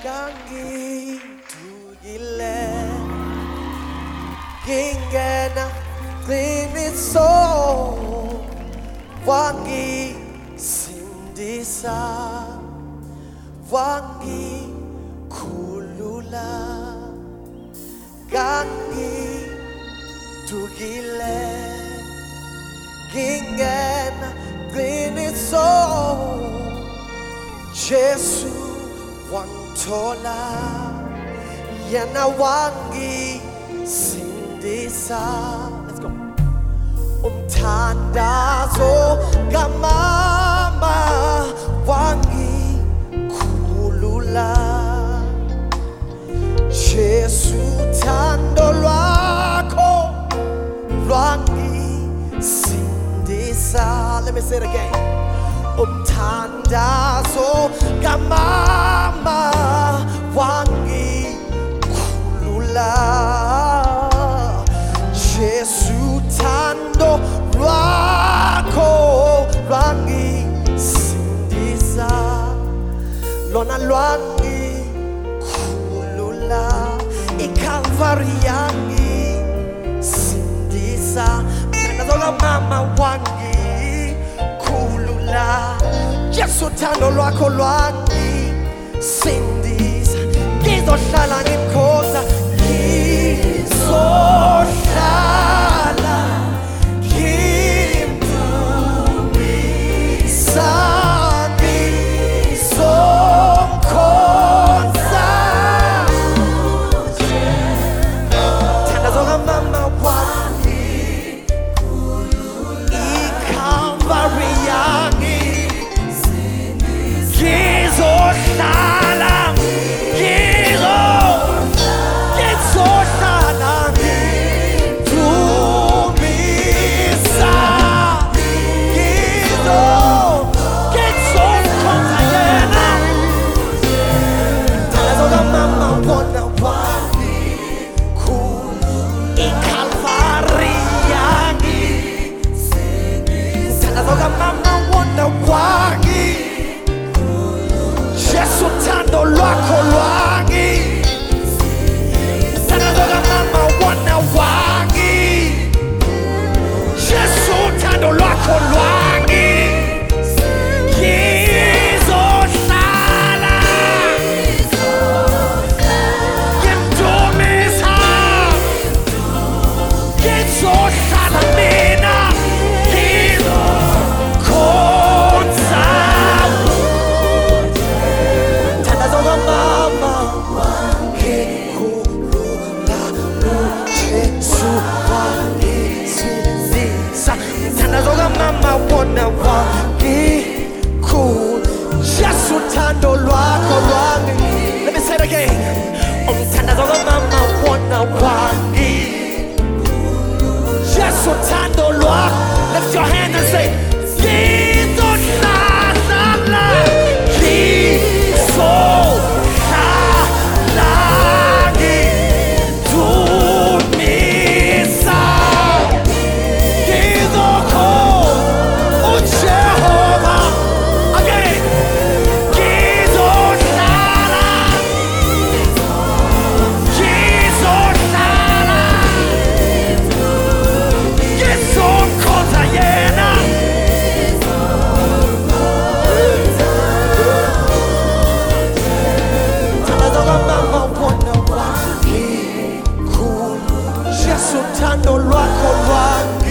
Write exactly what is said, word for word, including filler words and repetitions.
Kangitugile Kingena Kliniso Wangi Sindisa Wangi Kulula Kangitugile Kingena Kliniso Jesu Wantola Yana Wangi Sindisa. Let's go. Umtandazo Gamama Wangi Kulula Jesu Tando Lwako Wangi Sindisa. Let me say it again. Umtandazo Gamama Wangi Kulula Jesu Tando Lwako Wangi Sindisa Lona Lwangi Kulula Ikalvari yangi Sindisa Kanadola mama wangi Jesu Tando Lwako Lwangi Sindisa Ngizohlala ngimkhoza Ngizohlala ngimdumisa Ngizomkhonza Thandazo kamama wami iCalvary yangi Ngizohlala Ngizo Ngizohlala ngidumisa Ngizo Ngizomkhonza yena Thandazo kamama wona wami iCalvary yangi Thandazo kamama wona wami Jesu Tando Lwako Lwangi Thandazo kamama wona wangi Jesu Tando Lwako Lwangi Ngizohlala ngimdumisa Ngizohlala mina ngimkhonza Thandazo kamama ngikhulula uJesu wangizisa Thandazo kamama wona wangikhulula Jesu Thando Lwakho Lwangi. Let me say it again. Umthandazo kamama wona wangikhulula Jesu Thando Lwakho. Lift your hand and say Ngizohlala Ngizohlala ngidumisa Ngizokhonza uJehova. Again. Ngizohlala Ngizohlala ngizomkhonza yena Thandazo kamama wona wangikhulula Jesu Thando Lwakho Lwangi